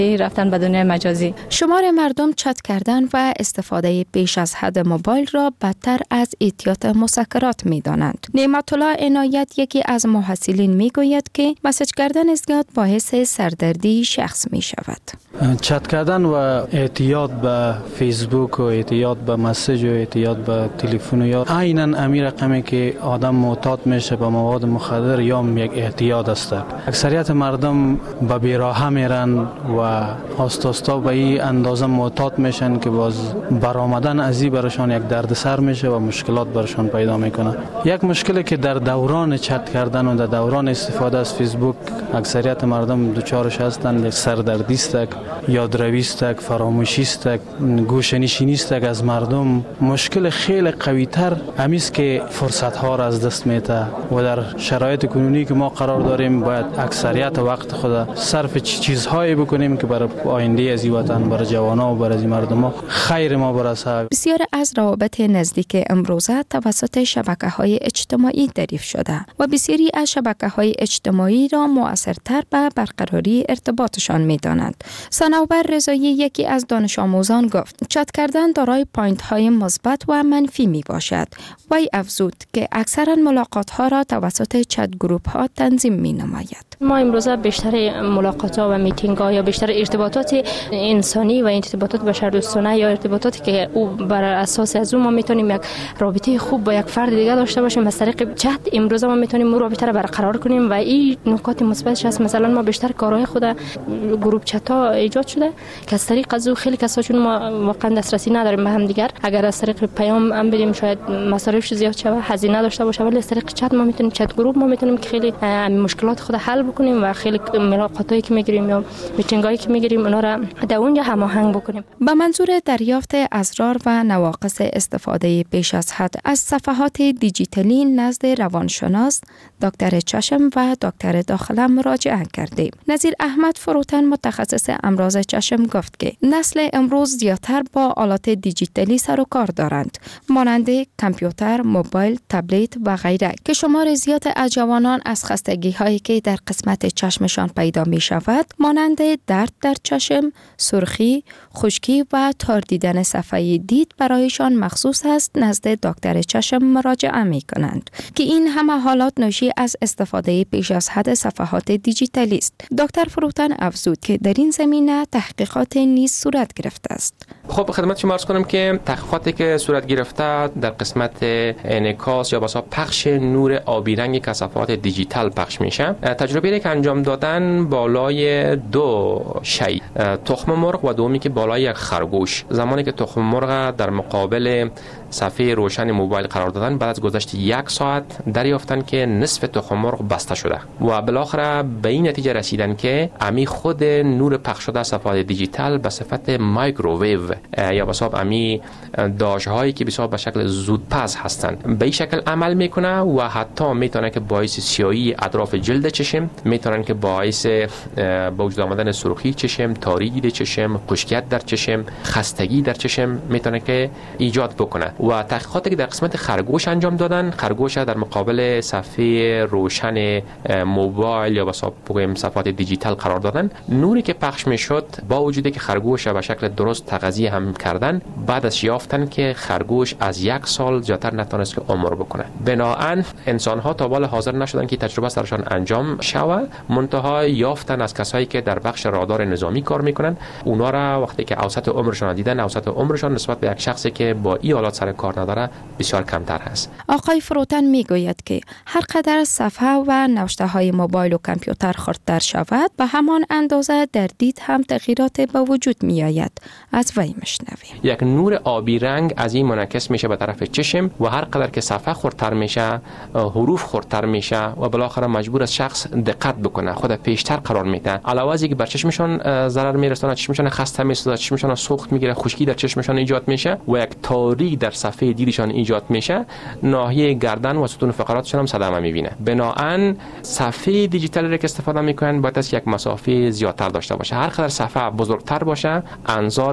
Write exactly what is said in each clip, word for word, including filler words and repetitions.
رفتن به دنیای مجازی. شمار مردم چت کردن و استفاده بیش از حد موبایل را بدتر از اعتیاد مسکرات می دانند. نعمت الله عنایت یکی از محصلین می گوید که مسیج کردن زیاد باعث سردردی شخص می شود. چت کردن و اعتیاد به فیسبوک و اعتیاد به مسیج و اعتیاد به تلفن یا عیناً امی رقمی که آدم معتاد میشه به مواد مخدر یا یک اعتیاد است. اکثریت مردم به بیراهه میرن و آستاستا به این اندازه معتاد میشن که باز برآمدن از این برشان یک دردسر میشه و مشکلات برشان پیدا میکنه. یک مشکلی که در دوران چت کردن و در دوران استفاده از فیسبوک اکثریت مردم دچارش هستند، یک سردردی است، یادروی است، فراموشی است، گوشه‌نشینی است از مردم. مشکل خیلی قوی تر همی است که فرصت ها را از دست میده و در شرایط کنونی که ما قرار داریم باید اکثریت وقت خود صرف چیزهایی بکنیم که برای آینده از این وطن، برای جوانان و برای این مردم خیر ما برسه. بسیار از روابط نزدیک امروزه توسط شبکه‌های اجتماعی دریافت شده و بسیاری از شبکه‌های اجتماعی را مؤثرتر به برقراری ارتباطشان می‌دانند. صنوبر رضایی یکی از دانش آموزان گفت چت کردن دارای پوینت‌های مثبت و منفی میباشد. وی افزود که اکثرا ملاقات‌ها را توسط چت گروپ‌ها تنظیم می‌نماید. ما امروزه بیشتر ملاقات‌ها و میتینگ‌ها یا بیشتر ارتباطات انسانی و ارتباطات بشردوستانه یا ارتباطاتی که او بر اساس از اون ما میتونیم یک رابطه خوب با یک فرد دیگه داشته باشیم از طریق چت. امروزه ما میتونیم اون رابطه را برقرار کنیم و این نکات مثبتش هست. مثلا ما بیشتر کارهای خود گروپ چت‌ها ایجاد شده که از طریق از خیلی کسا چون ما واقعا دسترسی نداریم به هم دیگر، اگر از طریق پیام هم بریم شاید مصارفش زیاد شه، هزینه داشته باشه، ولی از طریق چت ما میتونیم چت گروپ ما میتونیم که خیلی مشکلات خود حل بکنیم و خیلی ملاقاتایی که میگیریم یا میتینگایی که میگیریم اونا را در اونجا هماهنگ بکنیم. به منظور دریافت اسرار و نواقص استفاده بیش از حد از صفحات دیجیتالی نزد روانشناس دکتر چشم و دکتر داخله مراجعه کردیم. نظیر احمد فروتن متخصص امراض چشم گفت که نسل امروز زیادتر با آلات دیجیتالی سر و کار دارند، مانند کامپیوتر، موبایل، تبلت و غیره که شمار زیاد از جوانان از خستگی هایی که در قسمت چشمشان پیدا می شود مانند درد در چشم، سرخی، خشکی و تار دیدن صفحه دید برایشان مخصوص است نزد دکتر چشم مراجعه می کنند که این همه حالات ناشی از استفاده بیش از حد صفحات دیجیتالی است. دکتر فروتن افزود که در این زمینه تحقیقات نیز صورت گرفته است. خب خدمت شما عرض کنم که تحقیقاتی که صورت گرفته در قسمت انعکاس یا بسا پخش نور آبی رنگ که صفحات دیجیتال پخش میشه، تجربه‌ای که انجام دادن بالای دو شی، تخم مرغ و دومی که بالای یک خرگوش، زمانی که تخم مرغ در مقابل صفحه روشن موبایل قرار دادن، بعد از گذشت یک ساعت دریافتن که نصف تخم مرغ بسته شده و بالاخره به این نتیجه رسیدن که امی خود نور پخش شده صفحات دیجیتال به صفت مایکروویو یا به حساب امی داشهایی که بسیار به شکل زودپز هستند به این شکل عمل میکنه و حتی میتونه که باعث سیاهی اطراف جلد چشم، میتونن که باعث به وجود آمدن سرخی چشم، تاریکی چشم، خشکیت در چشم، خستگی در چشم میتونه که ایجاد بکنه. و تحقیقاتی که در قسمت خرگوش انجام دادن، خرگوش در مقابل صفحه روشن موبایل یا بسا بگویم صفحات دیجیتال قرار دادن، نوری که پخش میشد با وجودی که خرگوش به شکل درست تغذیه هم کردن، بعد از یافتن که خرگوش از یک سال زیادتر نتونست که عمر بکنه. بنابراین انسان ها تا حال حاضر نشدن که تجربه سرشان انجام شود، منتها یافتن از کسایی که در بخش رادار نظامی کار میکنن، اونا را وقتی که اوسط عمرشان دیدن، اوسط عمرشان نسبت به یک شخصی که با این حالات سر کار نداره بسیار کمتر هست. آقای فروتن میگوید که هر قدر صفحه و نوشته های موبایل و کامپیوتر خردتر شود، به همان اندازه در دید هم تغییرات به وجود می آید. از وی مشنویم. یک نور آبی رنگ از این منعکس میشه به طرف چشم و هر قدر که صفحه خردتر میشه، حروف خردتر میشه و بالاخره مجبور از شخص دقت بکنه، خود پیشتر قرار میده. علاوه از اینکه بر چشمشون ضرر میرسونه، چشمشون خسته میشه، چشمشون سوخت میگیره، خشکی در چشمشون ایجاد میشه و یک تاریک در صفحه دیدشان ایجاد میشه، ناحیه گردن و ستون فقراتشون هم صدمه میبینه. بنابراین صفحه دیجیتالی را که استفاده میکنن باید از یک مسافه زیادتر داشته باشه. هر قدر صفحه بزرگتر باشه، انظارش یا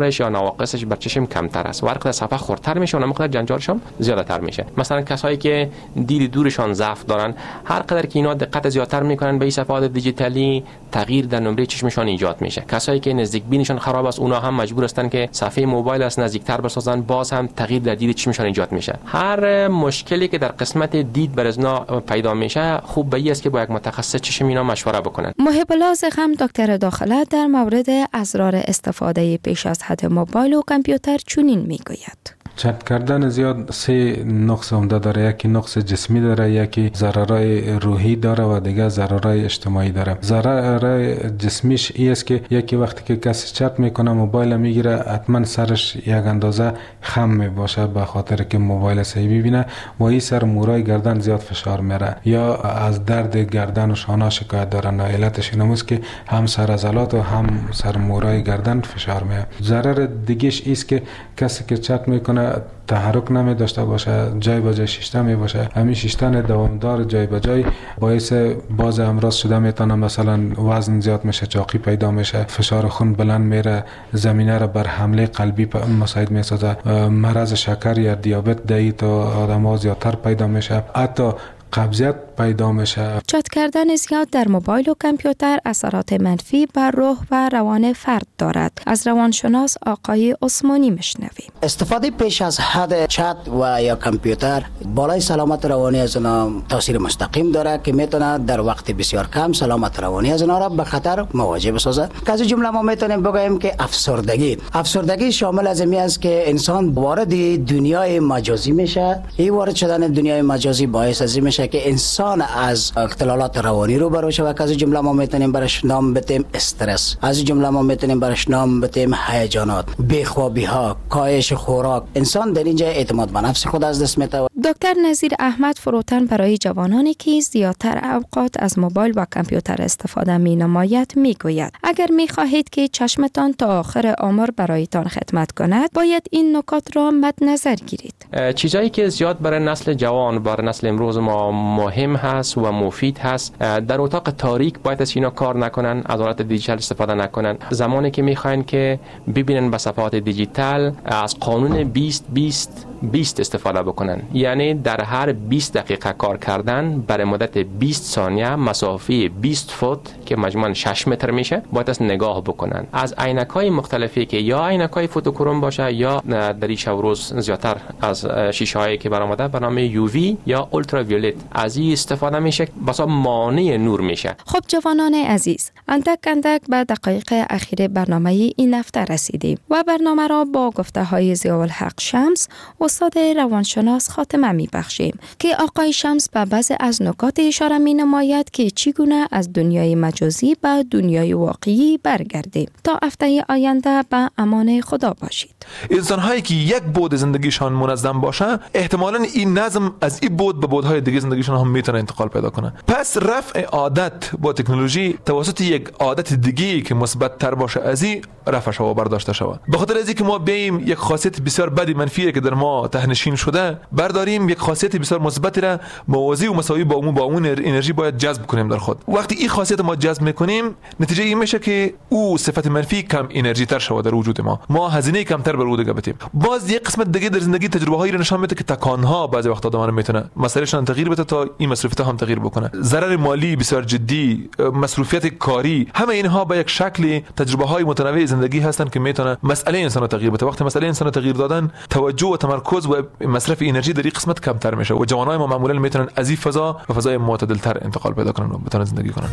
نواقصش بر چشم کمتر است و هر قدر صفحه خردتر میشه اون مقدار جنجالش هم زیادتر میشه. مثلا کسایی که دید دورشان ضعف دارن، هر قدر که اینا دقت زیادتر میکنن به این صفحات دیجیتالی، تغییر در نمره چشمشان ایجاد میشه. کسایی که نزدیک بینشان خراب است، اونا هم مجبور هستن که صفحه موبایل از نزدیکتر بسازن، باز هم تغییر در دید چشمشان ایجاد میشه. هر مشکلی که در قسمت دید بر ازنا پیدا میشه، خوب به این است که با یک متخصص چشم اینا مشوره بکنن. محب لازق هم دکتر داخله در مورد اسرار استفاده پیش از حد موبایل و کامپیوتر چنین میگوید: چت کردن زیاد سه نقص عمده داره. یکی نقص جسمی داره، یکی ضررهای روحی داره و دیگه ضررهای اجتماعی داره. ضررهای جسمیش این است که یکی وقتی که کسی چت میکنه موبایل میگیره، حتما سرش یک اندازه خم میباشه به خاطر که موبایل صحیح ببینه و این سر مورای گردن زیاد فشار میره، یا از درد گردن و شانه شکایت داره. علتش این است که هم سر عضلات و هم سر مورای گردن فشار میاد. ضرر دیگهش است که کسی که چت میکنه تحرک نمی داشته باشه، جای به جای شیشته می باشه. همین شیشتن دوامدار جای به جای باعث باز امراض شده میتونه، مثلا وزن زیاد میشه، چاقی پیدا میشه، فشار خون بلند میره، زمینه را بر حمله قلبی مساعد میسازه، مرض شکر یا دیابت دایی تو آدم‌ها زیادتر پیدا میشه، حتی قبضیت پیدا میشه. چت کردن زیاد در موبایل و کامپیوتر اثرات منفی بر روح و روان فرد دارد. از روانشناس آقای عثمانی میشنویم. استفاده پیش از حد چت و یا کامپیوتر بالای سلامت روانی از آنها تاثیر مستقیم داره که میتونه در وقت بسیار کم سلامت روانی از آنها را به خطر مواجه بسازه. که از جمله ما میتونیم بگوییم که افسردگی افسردگی شامل از این است که انسان وارد دنیای مجازی میشه. این وارد شدن دنیای مجازی باعث از این میشه که انسان از اختلالات روانی رو بروشه و از جمله ما میتونیم برش نام بتیم استرس، از جمله ما میتونیم برش نام بتیم هیجانات، بیخوابی ها، کاهش خوراک. انسان در اینجا اعتماد به نفس خود از دست میده. دکتر نظیر احمد فروتن برای جوانانی که زیادتر اوقات از موبایل و کامپیوتر استفاده می نماید می گوید: اگر می خواهید که چشمتان تا آخر عمر برایتان خدمت کند، باید این نکات را مد نظر گیرید. چیزایی که زیاد برای نسل جوان، برای نسل امروز ما مهم هست و مفید هست، در اتاق تاریک باید از اینا کار نکنن، از آلات دیجیتال استفاده نکنن. زمانی که میخواین که ببینن به صفحات دیجیتال، از قانون بیست بیست بیست استفاده بکنن، یعنی در هر بیست دقیقه کار کردن برای مدت بیست ثانیه مسافه بیست فوت که مجموعاً شش متر میشه باید از نگاه بکنن. از عینک‌های مختلفی که یا عینک‌های فوتوکروم باشه یا در این شب روز زیادتر از شیشه‌هایی که برآمده به نام یو وی یا اولتراویولت، از این استفاده میشه، بسا مانع نور میشه. خب جوانان عزیز، اندک اندک به دقایق اخیر برنامه این هفته رسیدیم و برنامه را با گفته‌های ضیاءالحق شمس، استاد روانشناس، خاتمه میبخشیم که آقای شمس به بعضی از نکات اشاره می نماید که چگونه از دنیای مجازی به دنیای واقعی برگردیم. تا هفته آینده به امان خدا باشید. انسان هایی که یک بود زندگیشان منظم باشه، احتمالاً این نظم از این بود به بودهای دیگه زندگیشان هم میتونه انتقال پیدا کنه. پس رفع عادت با تکنولوژی توسط یک عادت دیگه که مثبت تر باشه، از این رفع شو برداشته شود. به خاطر از اینکه ما بیایم یک خاصیت بسیار بدی منفی که در ما تهنشین شده برداریم، یک خاصیت بسیار مثبتی را موازی و مساوی با اون با اون انرژی باید جذب کنیم در خود. وقتی این خاصیت ما جذب میکنیم، نتیجه این میشه که او صفت منفی کم انرژی تر شود در وجود ما، ما هزینه کمتر بر او دیگه بدیم. باز یک قسمت دیگه در زندگی تجربه هایی را نشان میده که تکانها بعضی وقتا آدم میتونه مسائلشان تغییر بده تا این مصرفیت هم تغییر بکنه. ضرر مالی بسیار جدی، مصروفیت کاری، همه اینها با یک شکل تجربه های متنوع زندگی هستند که میتونه مسئله انسان رو تغییر بده. وقتی مسئله انسان رو تغییر دادن، توجه و تمرکز و مصرف انرژی در این قسمت کمتر میشه و جوانای ما معمولا میتونن از این فضا به فضای معتدل تر انتقال پیدا کنن و بتونن زندگی کنن.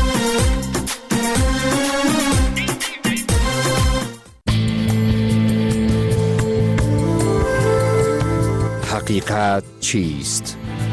حقیقت چیست؟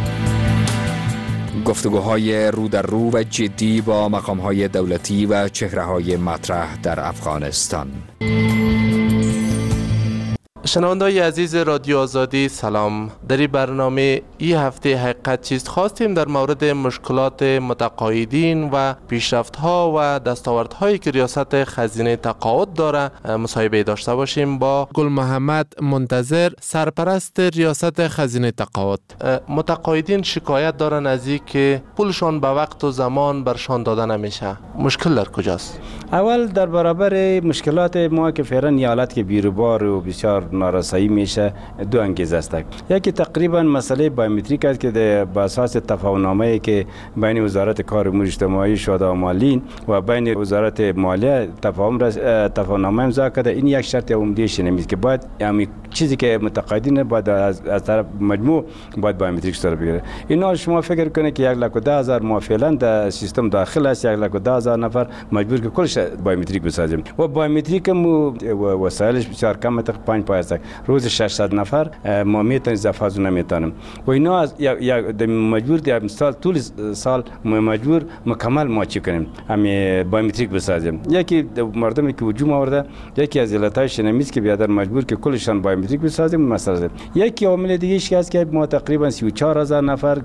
گفتگوهای رو در رو و جدی با مقام‌های دولتی و چهره‌های مطرح در افغانستان. شنونده‌های عزیز رادیو آزادی سلام. در این برنامه این هفته حقیقت چیست خواستیم در مورد مشکلات متقاعدین و پیشرفت‌ها و دستاوردهایی که ریاست خزینه تقاعد داره مصاحبه داشته باشیم با گل محمد منتظر، سرپرست ریاست خزینه تقاعد. متقاعدین شکایت دارن از اینکه پولشان به وقت و زمان برشان داده نمیشه. مشکل در کجاست؟ اول در برابر مشکلات ما که فعلا ایالت که بیروبار و بسیار نارسایی میشه دو انگیزه است. یکی تقریبا مسئله بایومتریک است که به اساس تفاهم‌نامه‌ای که بین وزارت کار امور اجتماعی شده مالین و بین وزارت مالیه تفاهم تفاهم‌نامه امضا کرده. این یک شرط عمده شنمیست که باید همین چیزی که متقاعدین باید از, از طرف مجموع باید بایومتریک سر بگیره. اینا شما فکر کنید که یک لک و ده هزار ما فعلا در سیستم داخل است، یک لک و ده هزار نفر مجبور که کلش بایومتریک بسازیم و بایومتریک مو وسایلش بسیار کم است، پنج پای است. روز ششصد نفر ما میتونیم زفاز نمیتونیم و اینا از یک مجبور دی سال طول سال مجبور مکمل ما چی کنیم همین بایومتریک بسازیم. یکی مردمی که هجوم آورده، یکی از علتهای شنمیست که بیادر مجبور که کلشان بایومتریک بسازیم مسئله. یکی عامل دیگه ای است که ما تقریبا سی و چهار هزار نفر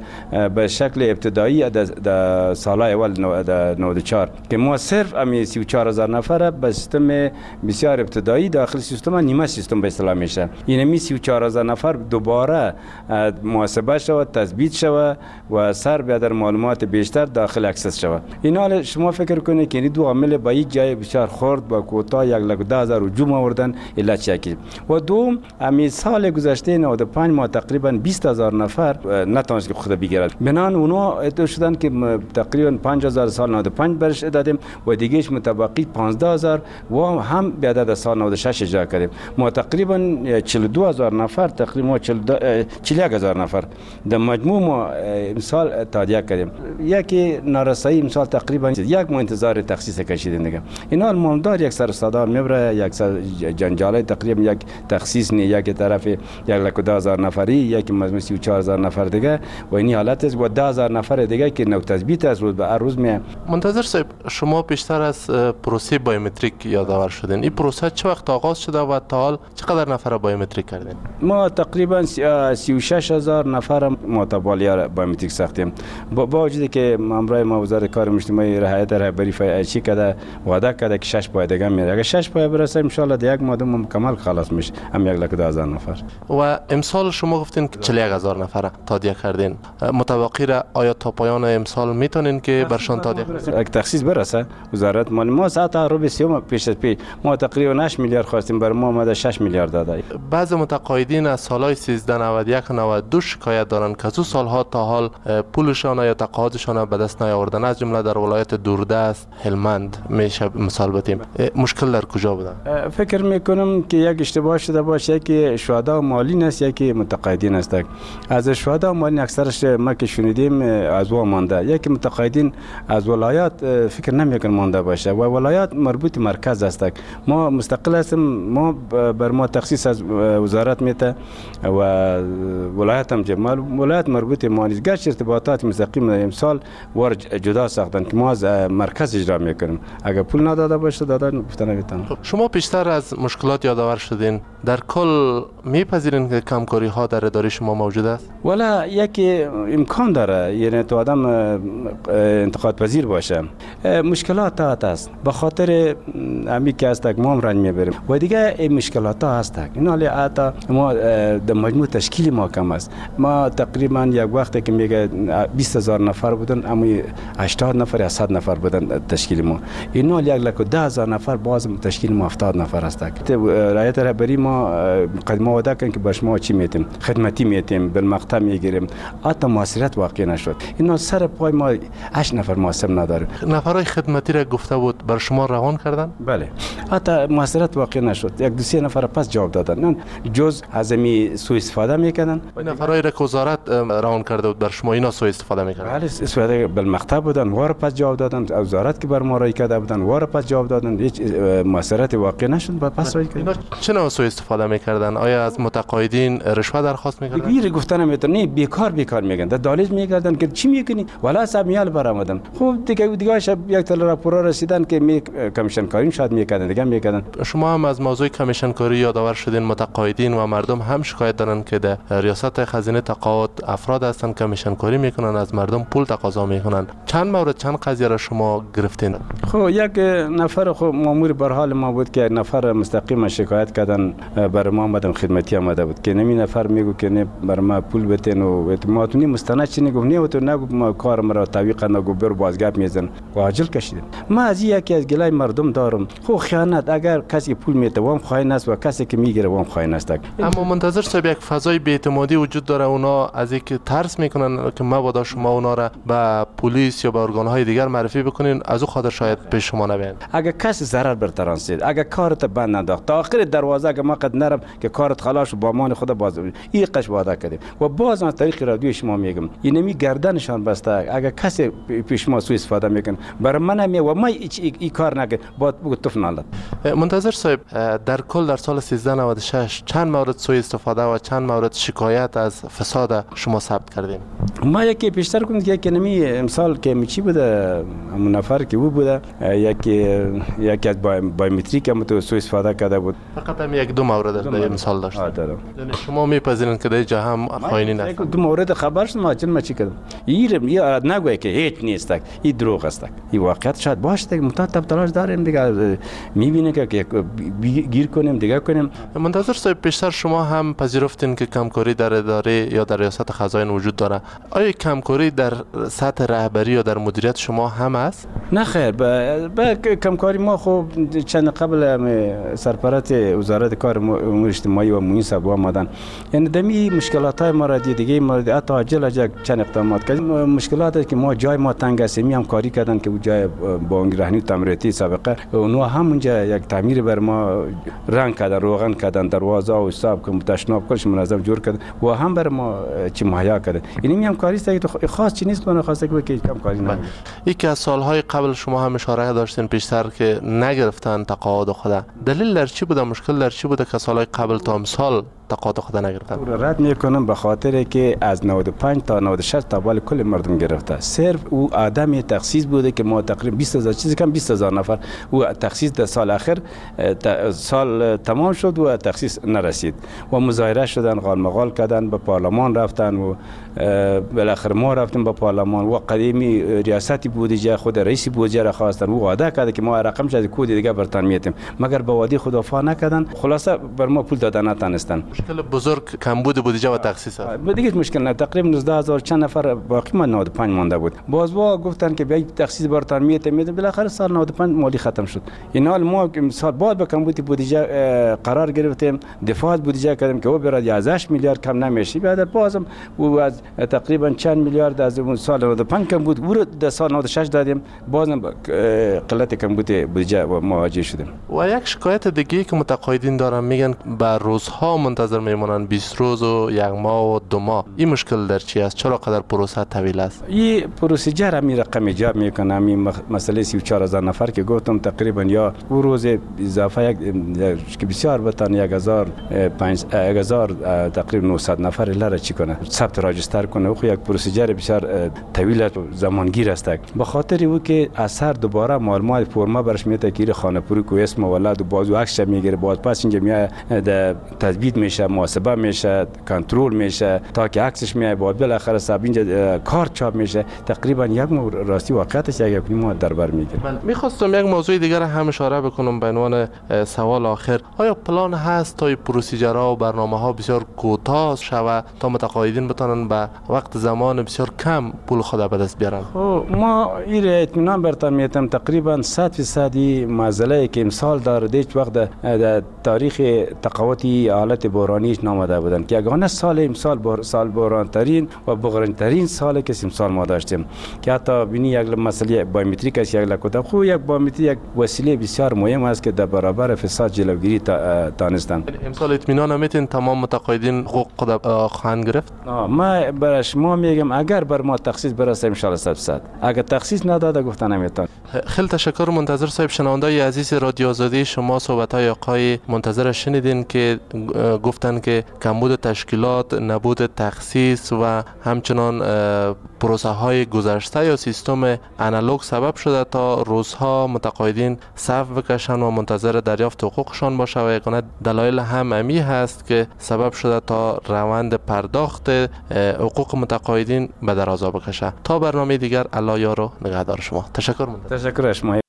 به شکل ابتدایی در سالهای اول نود و چهار که ما صرف همین سی و چهار هزار نفر به سیستم بسیار ابتدایی داخل سیستم نیمه سیستم به اصطلاح میشه. این می سی و چهار هزار نفر دوباره محاسبه شود، تثبیت شود و سر بیادر معلومات بیشتر داخل اکسس شود. این حال شما فکر کنید که این دو عامل با یک جای بسیار خرد با کوتا یک لک و ده هزار هجوم آوردن علت چکی و دوم همین سال گذشته نود و پنج ما تقریبا بیست هزار نفر نتونست که خود بگیرد. بنان اونا ادعا شدن که تقریبا پنج هزار سال نود و پنج برش دادیم و دیگهش متبقی پانزده هزار و هم بیادر سال نود و شش اجرا کردیم. ما تقریبا چهل و دو هزار نفر تقریبا چهل و یک هزار نفر در مجموع ما امسال تادیه کردیم. یکی نارسایی امسال تقریبا یک ماه انتظار تخصیص کشیدیم دیگه. اینا مالدار یک سر صدا میبره، یک سر جنجالی تقریبا یک تخصیص نه، یک طرف یک لک و ده هزار نفری، یک مجموع سی و چهار هزار نفر دیگه و این حالت است و ده هزار نفر دیگه که نو تثبیت از روز به روز می. منتظر صاحب، شما بیشتر از پروسه بایومتریک یادآور شدین. این پروسه چه وقت آغاز شده و تا حال چقدر نفر بایومتریک کردین؟ ما تقریبا سی و شش هزار نفر متوالی بایومتریک ساختیم. با وجودی که امروز ما وزارت کار اجتماعی رهایت رهبری چی کرده وعده کرده که شش پای دیگه میاد. اگه شش پای برسه ان شاء الله در یک ماه مکمل خلاص میشه هم یک لک و ده هزار نفر. و امسال شما گفتین که چهل و یک هزار نفر تادیه کردین. متوقع را آیا تا پایان امسال میتونین که برشان تادیه کنین؟ اگه تخصیص برسه وزارت مالی ما ساعت رو سیوم پیش از پی ما تقریبا هشت میلیارد خواستیم، بر ما اومده شش میلیارد داده. بعض متقاعدین از سالهای سیزده نود و یک نود و دو شکایت دارن که از سالها تا حال پولشان یا تقاعدشان به دست نیاوردن، از جمله در ولایت دوردست هلمند میشه مثال بتیم. مشکل در کجا بوده؟ فکر میکنم که یک اشتباه شده باشه که شهدا مالی است یکی متقاعدین است. از شهدا مالی اکثرش ما که شنیدیم از وا مانده، یکی متقاعدین از ولایات فکر نمیکنم مانده باشه و ولایات مربوط مرکز است. ما مستقل هستیم، ما بر ما تخصیص از وزارت میته و ولایت هم جمال ولایت مربوط ما نیست. گرچه ارتباطات مستقیم امسال ور جدا ساختن که ما از مرکز اجرا میکنیم. اگر پول نداده باشه دادن گفتن نمیتونن. شما بیشتر از مشکلات یادآور شدین. در کل میپذیرین که کمکاری ها در اداره شما موجود است؟ ولی یکی امکان داره، یعنی تو آدم انتقاد پذیر باشه. مشکلات هست به خاطر امی که است ما هم رنج میبریم و دیگه این مشکلات ها هست. این حالی عطا ما در مجموع تشکیل ما کم است. ما تقریبا یک وقتی که میگه بیست هزار نفر بودن اما هشتاد نفر یا صد نفر بودن تشکیل ما. این حال یک لک و ده هزار نفر باز تشکیل ما هفتاد نفر است. رعایت رهبری ما قدم وعده کردن که باش ما چی میتیم خدمتی میتیم بالمقطع میگیریم. حتی موثریت واقع نشد. اینا سر پای ما هشت نفر موثر نداره. نفرای خدمتی را گفته بود بر شما روان کردن؟ بله. حتی موثریت واقع نشد. یک دو سه نفر پس جواب دادن. نه جز از می سوء استفاده میکردن. نفرای را که وزارت روان کرده بود بر شما اینا سوء استفاده میکردن؟ بله استفاده بالمقطع بودن، وار پس جواب دادن. وزارت که بر ما رای کرده بودن وار پس جواب دادن. هیچ موثریت واقع نشد. پس رای کردن. چه نوع سوء استفاده استفاده میکردن؟ آیا از متقاعدین رشوه درخواست میکردن؟ دیگه گفتن نمیتونه نه بیکار بیکار میگن در دالج میگردن که چی میکنی والا صاحب میال برآمدم. خب دیگه دیگه شب یک تل راپورا رسیدن که می کمیشن کاری شاید میکردن دیگه میکردن. شما هم از موضوع کمیشن کاری یادآور شدین. متقاعدین و مردم هم شکایت دارن که در ریاست خزینه تقاعد افراد هستن کمیشن کاری میکنن، از مردم پول تقاضا میکنن. چند مورد چند قضیه را شما گرفتین؟ خب یک نفر خب مامور بر حال ما بود که نفر مستقیم شکایت کردن بر ما آمدم خدمتی آمده بود که نمی نفر میگو که نه بر ما پول بتین و اعتمادونی مستند چی نگو نه تو نگو ما کار مرا تعویق نگو بر بازگپ میزن و عاجل کشیدن. ما از یکی از گلای مردم دارم. خب خیانت اگر کسی پول میته وام خاین است و کسی که میگیره وام خاین است. اما منتظر صاحب یک فضای بی‌اعتمادی وجود داره. اونا از اینکه ترس میکنن که مبادا شما اونا را به پلیس یا به ارگان‌های دیگر معرفی بکنین، از او خاطر شاید پیش شما نبین. اگر کسی ضرر بر ترانسید، اگر کارت بند انداخت تا آخر دروازه که ما قد نرم که کارت خلاص و با امان خدا باز این قش وعده کردیم و باز از طریق رادیو شما میگم اینمی گردنشان بسته. اگر کسی پیش ما سوء استفاده میکنه برای من می و ما این کار نکرد باید بگو توف نالد. منتظر صاحب در کل در سال سیزده نود و شش چند مورد سوء استفاده و چند مورد شکایت از فساد شما ثبت کردیم؟ ما یکی بیشتر کنیم که یکی نمی امسال که می چی بوده همون نفر که او بوده یکی یکی از بایومتریک هم تو سوء استفاده کرده بود. فقط هم یک دو مورد در مثال داشت. یعنی شما میپذیرین که در جا هم خائنی نیست؟ دو مورد خبر شد ما چون ما چی کردم این یا نگوی که هیچ نیست این دروغ است. این واقعیت شاید باشه متأسف تلاش داریم دیگه میبینه که گیر کنیم دیگه کنیم. منتظر صاحب بیشتر شما هم پذیرفتین که کمکاری در اداره یا در ریاست خزاین وجود داره. آیا کمکاری در سطح رهبری یا در مدیریت شما هم است؟ نه خیر به کمکاری ما خب چند قبل سرپرست وزارت کار امور اجتماعی و محیط زیست آمدن. یعنی دمی مشکلات های ما را دیگه ما حتی عاجل اجل چند اقدامات کردیم. مشکلاتی که ما جای ما تنگ است می هم کاری کردن که جای بانک رهنی تعمیراتی سابقه اونها همونجا یک تعمیر بر ما رنگ کردن روغن کردن دروازه و حساب که تشناب کلش منظم جور کردن و هم بر ما چی مهیا کردن. یعنی می هم کاری است که خاص چی نیست من خواسته که کم کاری نه. یکی از سالهای قبل شما هم اشاره داشتین پیشتر که نگرفتن تقاعد خود. دلیل در چی بوده؟ مشکل در چی بوده که سالهای قبل تا امسال تقاعد خود نگرفتن؟ رد میکنم به خاطر که از نود و پنج تا نود و شش تا بال کل مردم گرفته. صرف او آدم تخصیص بوده که ما تقریبا بیست هزار چیزی کم بیست هزار نفر او تخصیص در سال آخر سال تمام شد و تخصیص نرسید و مظاهره شدن غالمغال کردن به پارلمان رفتن و بالاخره ما رفتیم به پارلمان و قدیمی ریاستی بودجه خود رئیس بودجه را خواستن و وعده کرد که ما رقم شد کد دیگه برتان میتیم مگر به وعده خود وفا نکردن. خلاصه بر ما پول دادن نتونستن. مشکل بزرگ کمبود بودجه و تخصیص است. دیگه مشکل نه. تقریبا نوزده هزار چند نفر باقی ما نود و پنج مانده بود. باز وا گفتن که بیاید تخصیص برتان میتیم. بالاخره سال نود و پنج مالی ختم شد. این حال ما سال بعد به کمبود بودجه قرار گرفتیم. دفاع بودجه کردیم که او برای یازده میلیارد کم نمیشه. بعد بازم او از تقریبا چند میلیارد از اون سال نود و پنج کم بود. او در سال نود و شش دادیم. بازم قلت کمبود بودجه مواجه شدیم. و یک شکایت دیگه که متقاعدین دارن میگن به روزها منتظر میمونن بیست روز و یک ماه و دو ماه. این مشکل در چی است؟ چرا قدر پروسه طویل است؟ این پروسیجر همین رقم ایجاب میکنه. همین مسئله سی و چهار هزار نفر که گفتم تقریبا یا او روز اضافه یک که بسیار بتن یک هزار پنج هزار تقریبا نهصد نفر لره چی کنه ثبت راجستر کنه. او یک پروسیجر بسیار طویل و زمانگیر است. به خاطر او که اثر دوباره معلومات فرما برش میاد که خانه پوری کو اسم ولد و بازو عکس میگیره باز پس اینجا میاد تثبیت میشه محاسبه میشه کنترل میشه تا که عکسش میاد بعد بالاخره صاحب اینجا کارت چاپ میشه. تقریبا یک ماه راستی واقعیتش یک ماه در بر میگیره. من میخواستم یک موضوع دیگر هم اشاره بکنم به عنوان سوال آخر. آیا پلان هست تا پروسیجرها و برنامه‌ها بسیار کوتاه شوه تا متقاعدین بتونن به وقت زمان بسیار کم پول خود به دست بیارن؟ ما این اطمینان برتان میتم تقریبا صد فیصد مسئله که امسال داره هیچ وقت در تاریخ تقاعدی حالت با بارانیش ناماده بودند که یگانه سال امسال بار سال باران ترین و بغران ترین سالی که امسال ما داشتیم که حتی بینی یک مسئله بایومتریک است، یک لکوتا خو یک بایومتریک یک وسیله بسیار مهم است که در برابر فساد جلوگیری دانستند. امسال اطمینان نمیتین تمام متقاعدین حقوق خود خواهند گرفت؟ ما برای شما میگم اگر بر ما تخصیص برسه ان شاء الله صد درصد، اگر تخصیص نداده گفتن نمیتون. خیلی تشکر منتظر صاحب. شنوندای عزیز رادیو آزادی، شما صحبت‌های آقای منتظر شنیدین که گفتن که کمبود تشکیلات، نبود تخصیص و همچنان پروسه های گذشته یا سیستم آنالوگ سبب شده تا روزها متقاعدین صف بکشن و منتظر دریافت حقوقشان باشه و یگانه دلایل هم امی هست که سبب شده تا روند پرداخت حقوق متقاعدین به درازا بکشه. تا برنامه دیگر الله یار و نگهدار شما. تشکر. تشکر شما.